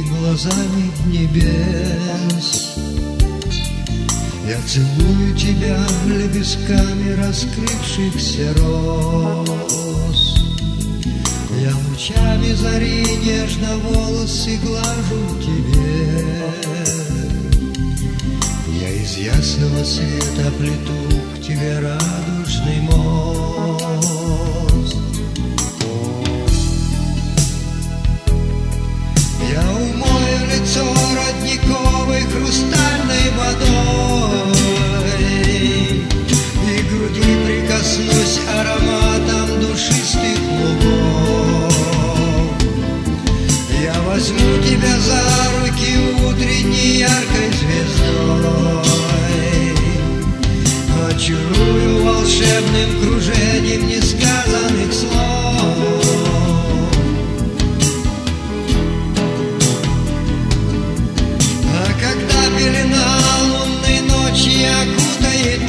глазами небес. Я целую тебя лепестками раскрывшихся роз. Я лучами зари нежно волосы глажу тебе. Я из ясного света плету к тебе радужный мост. Я умою лицо родниковой хрустальной водой и к груди прикоснусь ароматом душистых лугов. Я возьму тебя за руки утренней яркой звездой, очарую волшебным кружением несказанных слов. Пелена лунной ночи окутает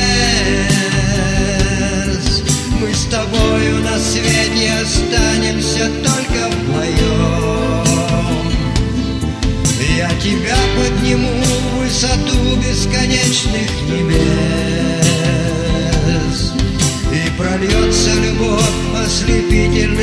лес. Мы с тобою на свете останемся только вдвоем. Я тебя подниму в высоту бесконечных небес, и прольется любовь ослепительно